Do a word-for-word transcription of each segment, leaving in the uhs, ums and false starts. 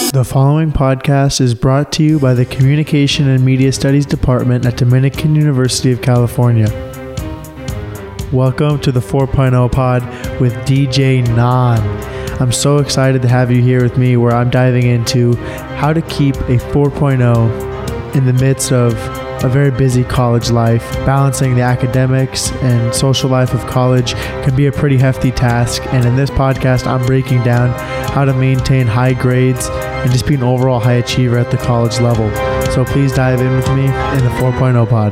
The following podcast is brought to you by the Communication and Media Studies Department at Dominican University of California. Welcome to the four point oh Pod with D J Nan. I'm so excited to have you here with me, where I'm diving into how to keep a four point oh in the midst of a very busy college life. Balancing the academics and social life of college can be a pretty hefty task, and in this podcast I'm breaking down how to maintain high grades and just be an overall high achiever at the college level. So please dive in with me in the four point oh Pod.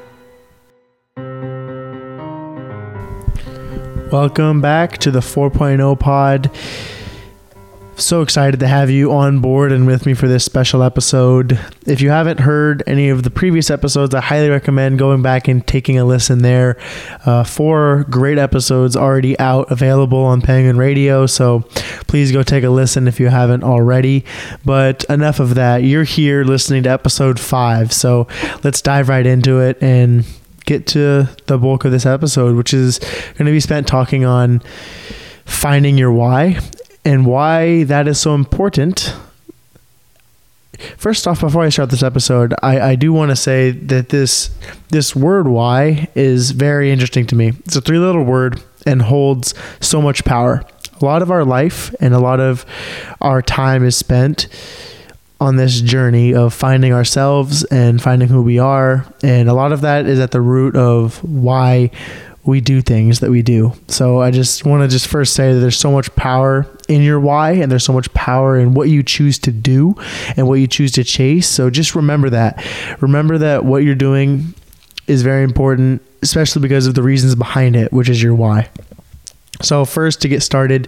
Welcome back to the four point oh Pod. So excited to have you on board and with me for this special episode. If you haven't heard any of the previous episodes, I highly recommend going back and taking a listen there. Uh, four great episodes already out, available on Penguin Radio, so please go take a listen if you haven't already. But enough of that. You're here listening to episode five, so let's dive right into it and get to the bulk of this episode, which is going to be spent talking on finding your why and why that is so important. First off, before I start this episode, I, I do want to say that this this word why is very interesting to me. It's a three-letter word and holds so much power. A lot of our life and a lot of our time is spent on this journey of finding ourselves and finding who we are. And a lot of that is at the root of why we do things that we do. So I just want to just first say that there's so much power in your why, and there's so much power in what you choose to do and what you choose to chase. So just remember that. Remember that what you're doing is very important, especially because of the reasons behind it, which is your why. So first, to get started,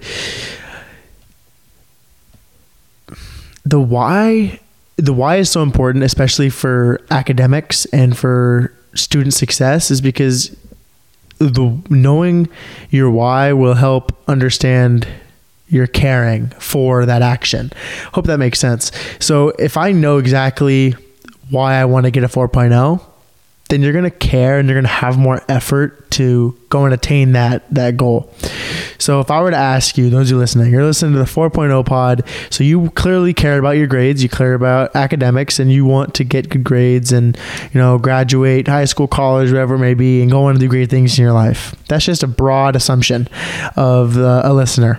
the why, the why is so important, especially for academics and for student success, is because the knowing your why will help understand your caring for that action. Hope that makes sense. So if I know exactly why I want to get a four point oh, then you're going to care and you're going to have more effort to go and attain that, that goal. So if I were to ask you, those of you listening, you're listening to the four point oh Pod, so you clearly care about your grades, you care about academics, and you want to get good grades and, you know, graduate high school, college, whatever it may be, and go on to do great things in your life. That's just a broad assumption of uh, a listener.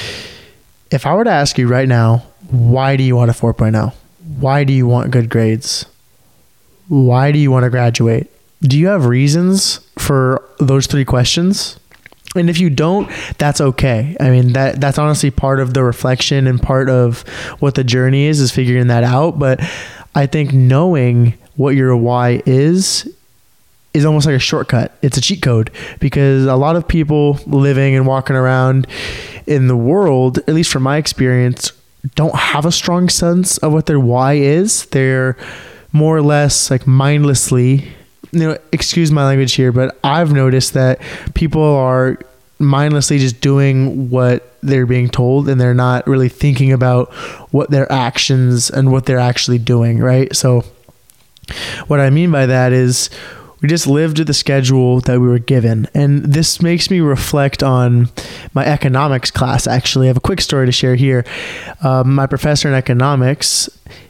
If I were to ask you right now, why do you want a four point oh? Why do you want good grades? Why do you want to graduate? Do you have reasons for those three questions? And if you don't, that's okay. I mean, that that's honestly part of the reflection and part of what the journey is, is figuring that out. But I think knowing what your why is, is almost like a shortcut. It's a cheat code, because a lot of people living and walking around in the world, at least from my experience, don't have a strong sense of what their why is. They're more or less like mindlessly, you know, excuse my language here, but I've noticed that people are mindlessly just doing what they're being told, and they're not really thinking about what their actions and what they're actually doing, right? So what I mean by that is we just lived to the schedule that we were given. And this makes me reflect on my economics class. Actually, I have a quick story to share here. Um, my professor in economics,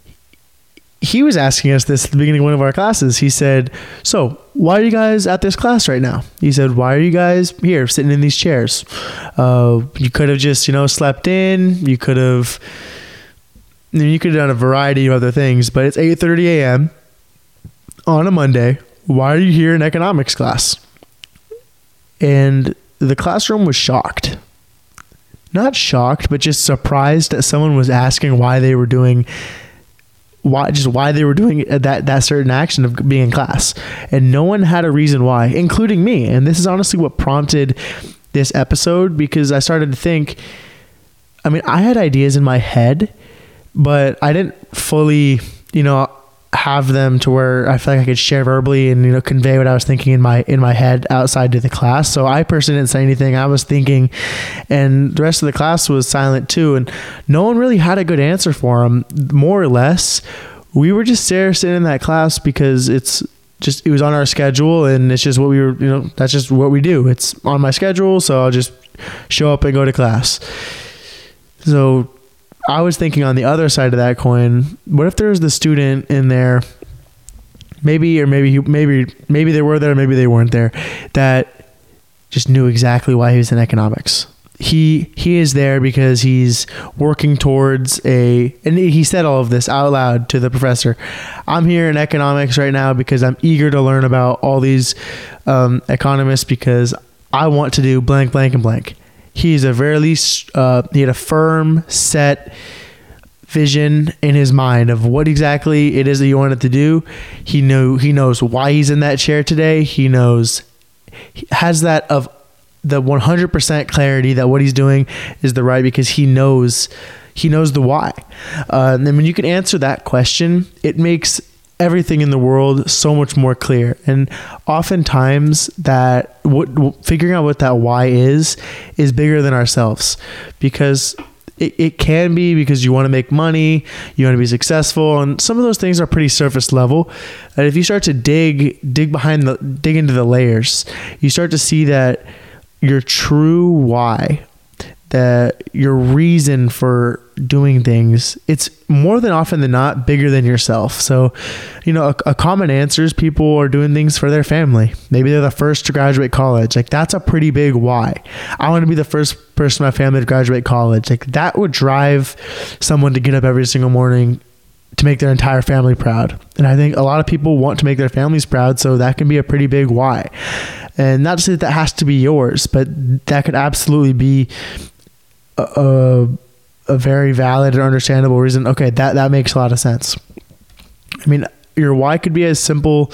he was asking us this at the beginning of one of our classes. He said, so why are you guys at this class right now? He said, why are you guys here sitting in these chairs? Uh, you could have just, you know, slept in. You could have, you could have done a variety of other things, but it's eight thirty a.m. on a Monday. Why are you here in economics class? And the classroom was shocked. Not shocked, but just surprised that someone was asking why they were doing why just why they were doing that that certain action of being in class. And no one had a reason why, including me. And this is honestly what prompted this episode, because I started to think, I mean, I had ideas in my head, but I didn't fully, you know, have them to where I feel like I could share verbally and, you know, convey what I was thinking in my in my head outside to the class. So I personally didn't say anything. I was thinking, and the rest of the class was silent too. And no one really had a good answer for them. More or less, we were just there sitting in that class because it's just, it was on our schedule, and it's just what we were, you know, that's just what we do. It's on my schedule, so I'll just show up and go to class. So I was thinking on the other side of that coin, what if there's the student in there, maybe, or maybe, maybe, maybe they were there, maybe they weren't there, that just knew exactly why he was in economics. He, he is there because he's working towards a, and he said all of this out loud to the professor. I'm here in economics right now because I'm eager to learn about all these um, economists because I want to do blank, blank, and blank. He's a very least, uh, he had a firm set vision in his mind of what exactly it is that he wanted to do. He knew, he knows why he's in that chair today. He knows, he has that of the one hundred percent clarity that what he's doing is the right, because he knows, he knows the why. Uh, and then when you can answer that question, it makes everything in the world so much more clear. And oftentimes that what figuring out what that why is is bigger than ourselves, because it, it can be because you want to make money, you want to be successful, and some of those things are pretty surface level. And if you start to dig dig behind the dig into the layers, you start to see that your true why, that your reason for doing things, it's more than often than not bigger than yourself. So, you know, a, a common answer is people are doing things for their family. Maybe they're the first to graduate college. Like, that's a pretty big why. I want to be the first person in my family to graduate college. Like, that would drive someone to get up every single morning to make their entire family proud. And I think a lot of people want to make their families proud, so that can be a pretty big why. And not to say that, that has to be yours, but that could absolutely be a, a, a very valid and understandable reason. Okay, that, that makes a lot of sense. I mean, your why could be as simple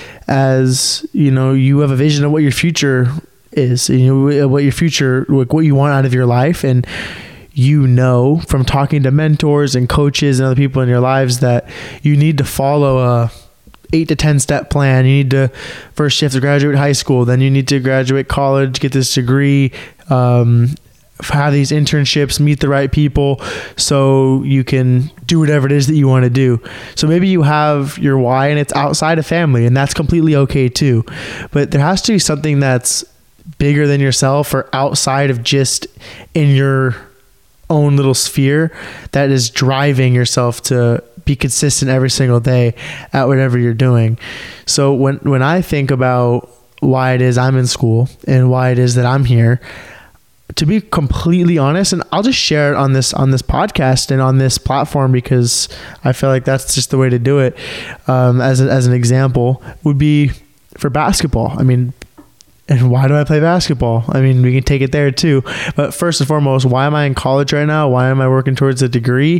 as, you know, you have a vision of what your future is, you know, what your future, what you want out of your life. And you know, from talking to mentors and coaches and other people in your lives, that you need to follow a eight to ten step plan. You need to, first you have to graduate high school, then you need to graduate college, get this degree, um, have these internships, meet the right people so you can do whatever it is that you want to do. So maybe you have your why and it's outside of family, and that's completely okay too. But there has to be something that's bigger than yourself or outside of just in your own little sphere that is driving yourself to be consistent every single day at whatever you're doing. So when, when I think about why it is I'm in school and why it is that I'm here, to be completely honest, and I'll just share it on this, on this podcast and on this platform, because I feel like that's just the way to do it. Um, as a, as an example would be for basketball. I mean, and why do I play basketball? I mean, we can take it there too. But first and foremost, why am I in college right now? Why am I working towards a degree?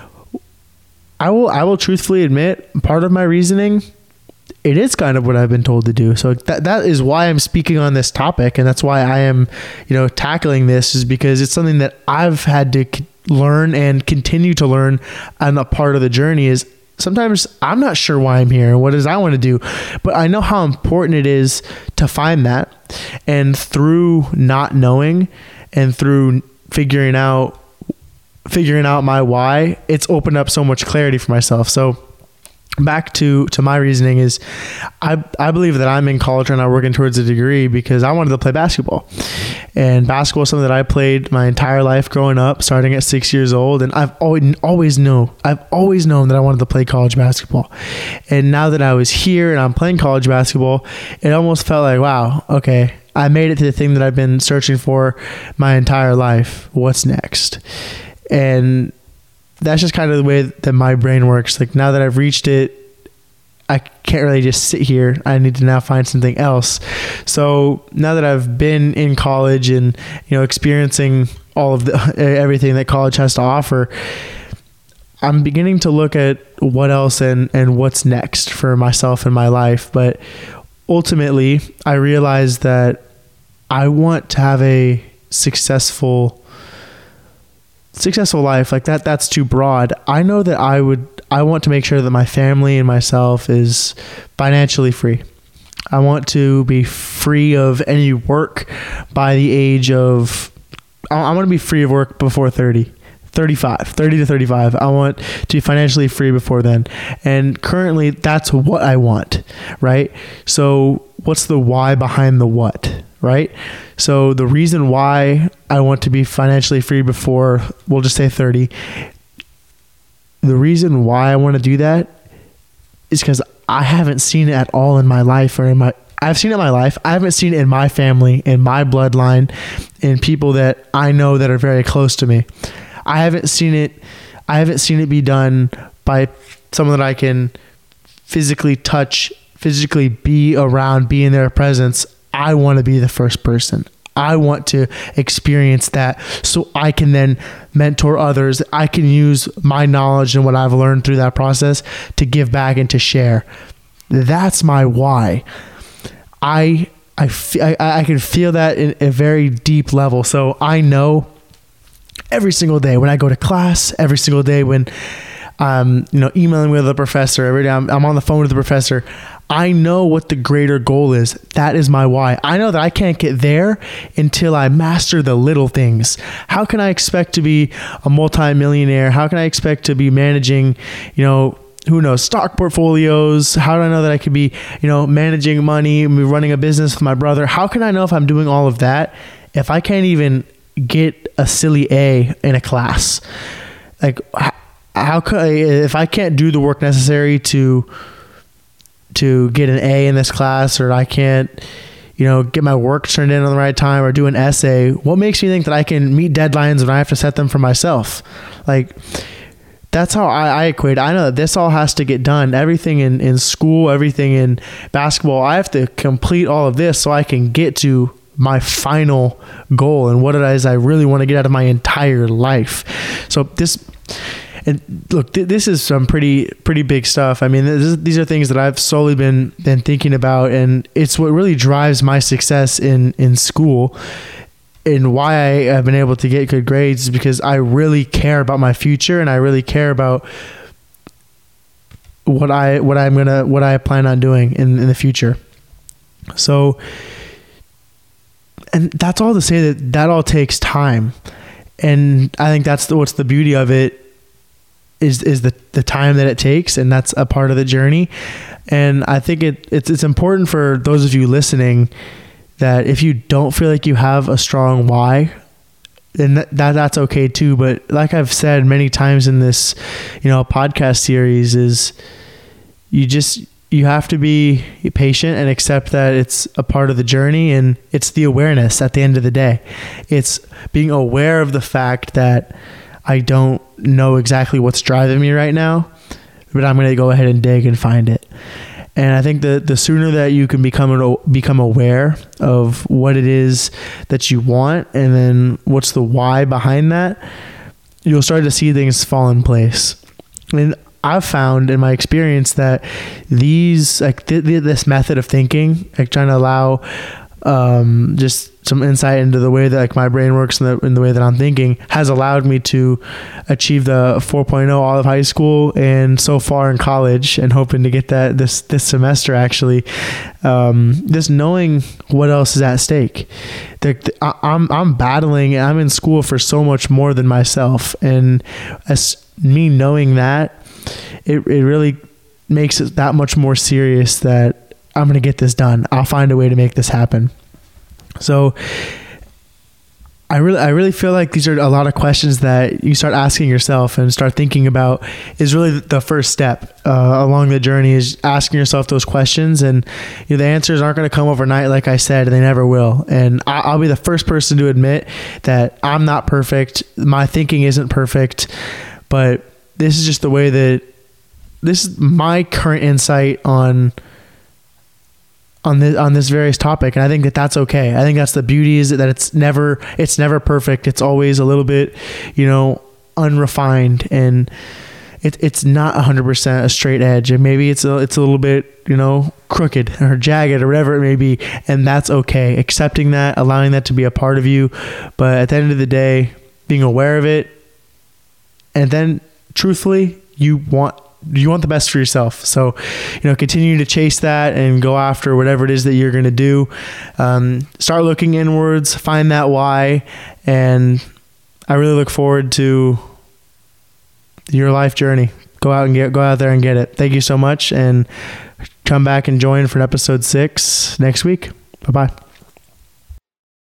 I will I will truthfully admit, part of my reasoning, it is kind of what I've been told to do. So that that is why I'm speaking on this topic, and that's why I am, you know, tackling this, is because it's something that I've had to learn and continue to learn, and a part of the journey is sometimes I'm not sure why I'm here and what it is I want to do, but I know how important it is to find that. And through not knowing and through figuring out, figuring out my why, it's opened up so much clarity for myself. So back to, to my reasoning is I, I believe that I'm in college right now working towards a degree because I wanted to play basketball. And basketball is something that I played my entire life growing up, starting at six years old. And I've always, always known, I've always known that I wanted to play college basketball. And now that I was here and I'm playing college basketball, it almost felt like, wow, okay, I made it to the thing that I've been searching for my entire life. What's next? And that's just kind of the way that my brain works. Like, now that I've reached it, I can't really just sit here. I need to now find something else. So now that I've been in college and, you know, experiencing all of the everything that college has to offer, I'm beginning to look at what else and, and what's next for myself in my life. But ultimately, I realized that I want to have a successful successful life. Like that, that's too broad. I know that I would, I want to make sure that my family and myself is financially free. I want to be free of any work by the age of, I, I want to be free of work before thirty, thirty-five, thirty to thirty-five. I want to be financially free before then. And currently that's what I want, right? So what's the why behind the what, right? So the reason why I want to be financially free before, we'll just say thirty, the reason why I want to do that is because I haven't seen it at all in my life or in my, I've seen it in my life. I haven't seen it in my family, in my bloodline, in people that I know that are very close to me. I haven't seen it. I haven't seen it be done by someone that I can physically touch, physically be around, be in their presence. I want to be the first person. I want to experience that so I can then mentor others. I can use my knowledge and what I've learned through that process to give back and to share. That's my why. I I, f- I, I can feel that in a very deep level. So I know every single day when I go to class, every single day when um you know emailing with the professor, every day I'm, I'm on the phone with the professor, I know what the greater goal is. That is my why. I know that I can't get there until I master the little things. How can I expect to be a multimillionaire? How can I expect to be managing, you know, who knows, stock portfolios? How do I know that I could be, you know, managing money, running a business with my brother? How can I know if I'm doing all of that if I can't even get a silly A in a class? Like, how could I, if I can't do the work necessary to to get an A in this class, or I can't, you know, get my work turned in on the right time or do an essay, what makes me think that I can meet deadlines when I have to set them for myself? Like, that's how I, I equate. I know that this all has to get done. Everything in, in school, everything in basketball, I have to complete all of this so I can get to my final goal and what it is I really want to get out of my entire life. So this, and look, th- this is some pretty, pretty big stuff. I mean, this is, these are things that I've solely been, been thinking about, and it's what really drives my success in, in school. And why I have been able to get good grades is because I really care about my future, and I really care about what I, what I'm going to, what I plan on doing in, in the future. So, and that's all to say that that all takes time. And I think that's the, what's the beauty of it is, is the, the time that it takes. And that's a part of the journey. And I think it, it's, it's important for those of you listening that if you don't feel like you have a strong why, then that, that that's okay too. But like I've said many times in this, you know, podcast series, is you just, you have to be patient and accept that it's a part of the journey, and it's the awareness at the end of the day. It's being aware of the fact that I don't know exactly what's driving me right now, but I'm going to go ahead and dig and find it. And I think the the sooner that you can become become aware of what it is that you want, and then what's the why behind that, you'll start to see things fall in place. And I've found in my experience that these, like th- th- this method of thinking, like trying to allow um, just some insight into the way that like my brain works and the, in the way that I'm thinking, has allowed me to achieve the four point oh all of high school and so far in college, and hoping to get that this, this semester actually. Um, just knowing what else is at stake. The, the, I, I'm, I'm battling, I'm in school for so much more than myself. And as me knowing that, it, it really makes it that much more serious that I'm going to get this done. I'll find a way to make this happen. So I really, I really feel like these are a lot of questions that you start asking yourself and start thinking about is really the first step uh, along the journey, is asking yourself those questions. And you know, the answers aren't going to come overnight. Like I said, they never will. And I, I'll be the first person to admit that I'm not perfect. My thinking isn't perfect, but this is just the way that this is my current insight on on this, on this various topic. And I think that that's okay. I think that's the beauty, is that it's never, it's never perfect. It's always a little bit, you know, unrefined, and it, it's not a hundred percent a straight edge. And maybe it's a, it's a little bit, you know, crooked or jagged or whatever it may be. And that's okay. Accepting that, allowing that to be a part of you. But at the end of the day, being aware of it, and then truthfully, you want, you want the best for yourself. So, you know, continue to chase that and go after whatever it is that you're going to do. Um, start looking inwards, find that why. And I really look forward to your life journey. Go out and get, go out there and get it. Thank you so much. And come back and join for episode six next week. Bye-bye.